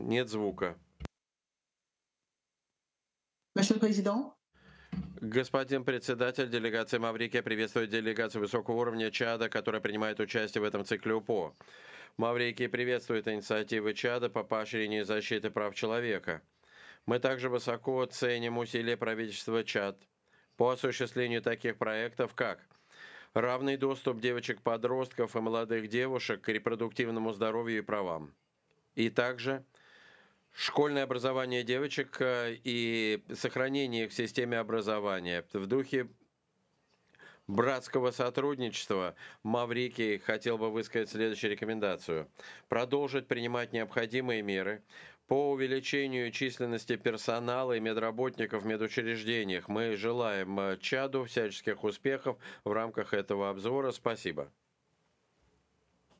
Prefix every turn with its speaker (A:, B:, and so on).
A: Нет звука.
B: Monsieur le Président,
A: Господин председатель, делегация Маврикия приветствует делегацию высокого уровня Чада, которая принимает участие в этом цикле УПО. Маврикий приветствует инициативы Чада по поощрению и защите прав человека. Мы также высоко ценим усилия правительства Чад по осуществлению таких проектов, как равный доступ девочек-подростков и молодых девушек к репродуктивному здоровью и правам. И также школьное образование девочек и сохранение их в системе образования. В духе братского сотрудничества Маврикий хотел бы высказать следующую рекомендацию. Продолжить принимать необходимые меры по увеличению численности персонала и медработников в медучреждениях. Мы желаем Чаду всяческих успехов в рамках этого обзора. Спасибо.